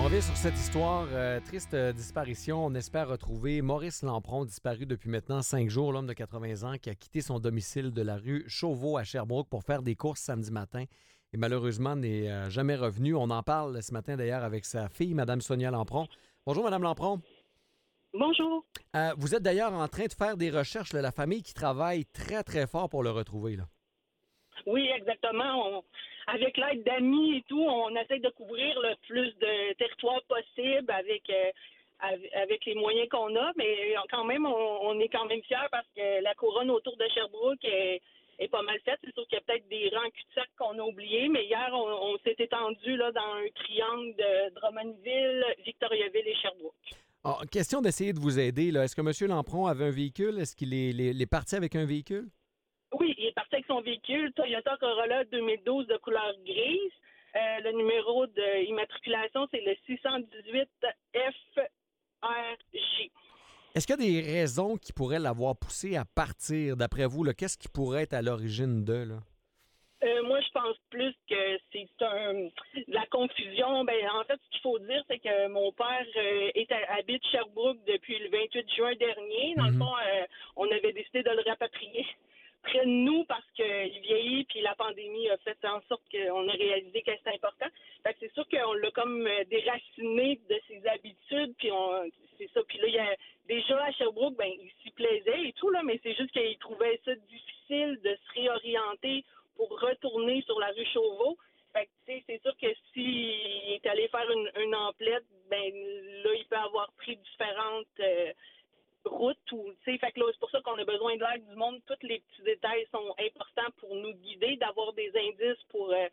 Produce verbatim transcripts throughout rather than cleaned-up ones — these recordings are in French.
revient sur cette histoire, euh, triste euh, disparition. On espère retrouver Maurice Lampron, disparu depuis maintenant cinq jours, l'homme de quatre-vingts ans qui a quitté son domicile de la rue Chauveau à Sherbrooke pour faire des courses samedi matin et malheureusement n'est euh, jamais revenu. On en parle ce matin d'ailleurs avec sa fille, Mme Sonia Lampron. Bonjour, Mme Lampron. Bonjour. Euh, vous êtes d'ailleurs en train de faire des recherches, là, la famille qui travaille très, très fort pour le retrouver, là. Oui, exactement. On, avec l'aide d'amis et tout, on essaie de couvrir le plus de territoire possible avec, euh, avec, avec les moyens qu'on a, mais quand même, on, on est quand même fiers parce que la couronne autour de Sherbrooke est, est pas mal faite. C'est sûr qu'il y a peut-être des rangs cul-de-sac qu'on a oubliés, mais hier, on, on s'est étendu là, dans un triangle de Drummondville, Victoriaville et Sherbrooke. Alors, question d'essayer de vous aider, là. Est-ce que M. Lampron avait un véhicule? Est-ce qu'il est, est, est parti avec un véhicule? Oui, il est parti avec son véhicule Toyota Corolla deux mille douze de couleur grise. Euh, le numéro d'immatriculation, c'est le six cent dix-huit F R J. Est-ce qu'il y a des raisons qui pourraient l'avoir poussé à partir, d'après vous? Là, qu'est-ce qui pourrait être à l'origine de, là? Euh, moi, je pense plus que c'est un, de la confusion. Ben, en fait, ce qu'il faut dire, c'est que mon père euh, est à, habite Sherbrooke depuis le vingt-huit juin dernier. Dans mm-hmm. le fond, euh, on avait décidé de le rapatrier près de nous parce qu'il vieillit, puis la pandémie a fait en sorte qu'on a réalisé que c'était important. Fait que c'est sûr qu'on l'a comme déraciné de ses habitudes, puis on, c'est ça. Puis là, il y a déjà à Sherbrooke, ben, il s'y plaisait et tout, là, mais c'est juste qu'il trouvait ça difficile de se réorienter pour retourner sur la rue Chauveau. Fait que, tu sais, c'est sûr que s'il est allé faire une, une emplette, ben, là, il peut avoir pris différentes euh, routes ou, tu sais, fait que là, c'est pour ça qu'on a besoin de l'aide du monde. Tous les petits détails sont importants pour nous guider, d'avoir des indices pour euh,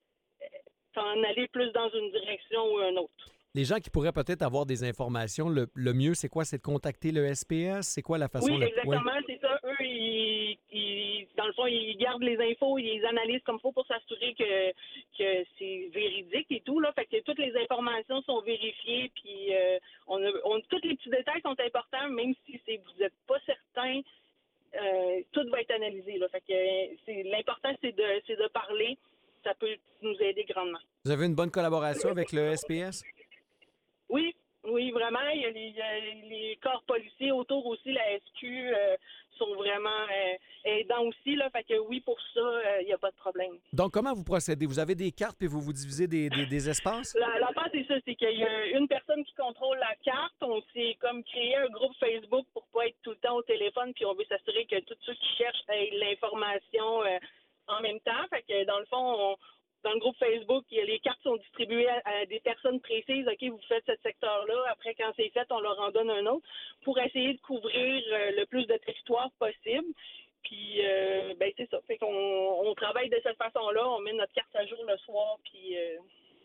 s'en aller plus dans une direction ou une autre. Les gens qui pourraient peut-être avoir des informations, le, le mieux, c'est quoi? C'est de contacter le S P S? C'est quoi la façon... Oui, la... exactement, oui. c'est ça. Eux, ils, ils, dans le fond, ils gardent les infos, ils les analysent comme il faut pour s'assurer que, que c'est véridique et tout, là. Fait que toutes les informations sont vérifiées, puis euh, on a, on, tous les petits détails sont importants, même si c'est, vous n'êtes pas certain, euh, tout va être analysé, là. Fait que c'est, l'important, c'est de, c'est de parler. Ça peut nous aider grandement. Vous avez une bonne collaboration avec le S P S? Oui, oui, vraiment. Il y a les, il y a les corps policiers autour aussi, la S Q euh, sont vraiment euh, aidants aussi. Là, fait que oui, pour ça, euh, il n'y a pas de problème. Donc, comment vous procédez? Vous avez des cartes puis vous vous divisez des, des, des espaces? La, la part, c'est ça, c'est qu'il y a une personne qui contrôle la carte. On s'est comme créé un groupe Facebook pour pas être tout le temps au téléphone, puis on veut s'assurer que tous ceux qui cherchent aient l'information euh, en même temps. Fait que dans le fond, on Dans le groupe Facebook, les cartes sont distribuées à, à des personnes précises. OK, vous faites ce secteur-là. Après, quand c'est fait, on leur en donne un autre pour essayer de couvrir euh, le plus de territoire possible. Puis, euh, ben c'est ça. Fait qu'on on travaille de cette façon-là. On met notre carte à jour le soir, puis euh,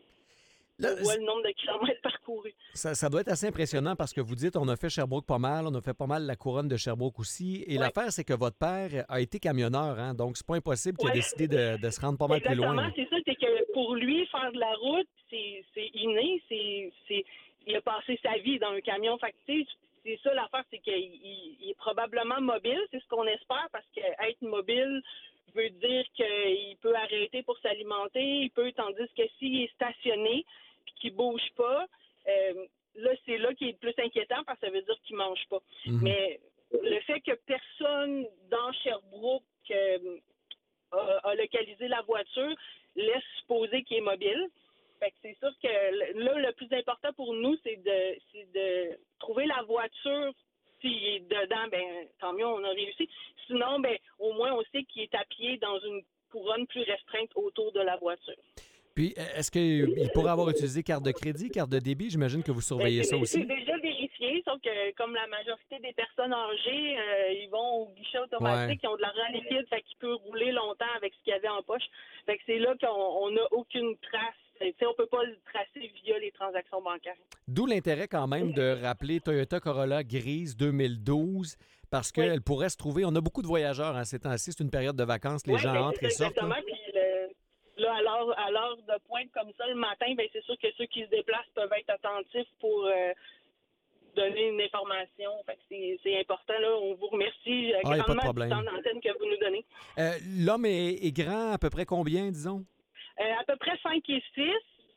Là, on voit le nombre de kilomètres parcourus. Ça, ça doit être assez impressionnant parce que vous dites on a fait Sherbrooke pas mal, on a fait pas mal la couronne de Sherbrooke aussi. Et ouais. L'affaire, c'est que votre père a été camionneur, hein, donc c'est pas impossible qu'il ouais. ait décidé de, de se rendre pas mal Exactement, plus loin. Exactement, c'est ça. C'est que pour lui, faire de la route, c'est, c'est inné. C'est, c'est, il a passé sa vie dans un camion. Fait que, c'est ça l'affaire, c'est qu'il il, il est probablement mobile. C'est ce qu'on espère parce qu'être mobile veut dire qu'il peut arrêter pour s'alimenter. Il peut, tandis que s'il est stationné qui bouge pas, euh, là, c'est là qui est le plus inquiétant parce que ça veut dire qu'il mange pas. Mm-hmm. Mais le fait que personne dans Sherbrooke euh, a, a localisé la voiture laisse supposer qu'il est mobile. Fait que c'est sûr que là, le plus important pour nous, c'est de, c'est de trouver la voiture. S'il est dedans, ben tant mieux, on a réussi. Sinon, ben au moins, on sait qu'il est à pied dans une couronne plus restreinte autour de la voiture. Puis, est-ce qu'il pourrait avoir utilisé carte de crédit, carte de débit? J'imagine que vous surveillez c'est, ça aussi. C'est déjà vérifié, sauf que comme la majorité des personnes âgées, euh, ils vont au guichet automatique, ouais. Ils ont de l'argent liquide, fait qu'il peut rouler longtemps avec ce qu'il y avait en poche. Fait que c'est là qu'on n'a aucune trace. T'sais, on ne peut pas le tracer via les transactions bancaires. D'où l'intérêt quand même de rappeler Toyota Corolla grise deux mille douze, parce qu'elle oui. pourrait se trouver... On a beaucoup de voyageurs en ces temps-ci, c'est une période de vacances, les oui, gens entrent et sortent. Exactement, puis le... Là, à l'heure, à l'heure de pointe comme ça, le matin, bien, c'est sûr que ceux qui se déplacent peuvent être attentifs pour euh, donner une information. Fait que c'est, c'est important. Là. On vous remercie euh, ah, grandement du temps d'antenne que vous nous donnez. Euh, l'homme est, est grand, à peu près combien, disons? Euh, à peu près cinq et six.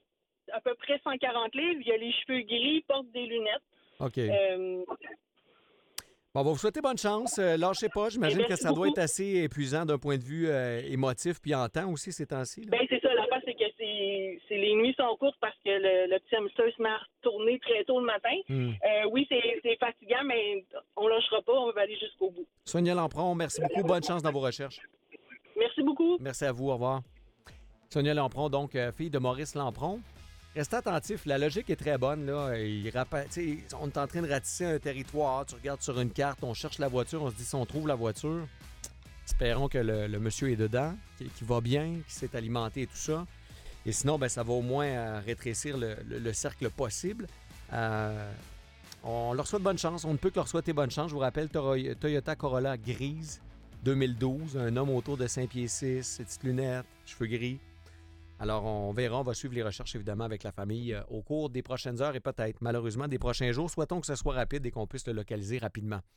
à peu près cent quarante livres. Il a les cheveux gris, porte des lunettes. OK. Euh, Bon, on va vous souhaiter bonne chance. Euh, lâchez pas. J'imagine Et que merci ça doit beaucoup. être assez épuisant d'un point de vue euh, émotif puis en temps aussi ces temps-ci. là. Ben c'est ça, l'affaire, c'est que c'est, c'est les nuits sont courtes parce que le, le petit hamster se met à tourner très tôt le matin. Hmm. Euh, oui, c'est, c'est fatigant, mais on lâchera pas, on va aller jusqu'au bout. Sonia Lampron, merci beaucoup. Bonne chance dans vos recherches. Merci beaucoup. Merci à vous. Au revoir. Sonia Lampron, donc euh, fille de Maurice Lampron. Restez attentif, la logique est très bonne. Là. Il rappa- tu sais, on est en train de ratisser un territoire, tu regardes sur une carte, on cherche la voiture, on se dit si on trouve la voiture, espérons que le, le monsieur est dedans, qu'il qu'il va bien, qu'il s'est alimenté et tout ça. Et sinon, ben, ça va au moins euh, rétrécir le, le- le cercle possible. Euh, on leur souhaite bonne chance. On ne peut que leur souhaiter bonne chance. Je vous rappelle, Toro- Toyota Corolla grise deux mille douze, un homme autour de cinq pieds six, ses petites lunettes, cheveux gris. Alors, on verra, on va suivre les recherches évidemment avec la famille euh, au cours des prochaines heures et peut-être, malheureusement, des prochains jours. Souhaitons que ce soit rapide et qu'on puisse le localiser rapidement.